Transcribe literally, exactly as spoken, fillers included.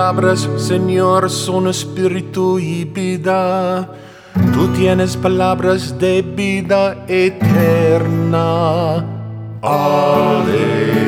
palabras, Señor, son espíritu y vida. Tú tienes palabras de vida eterna. Aleluya.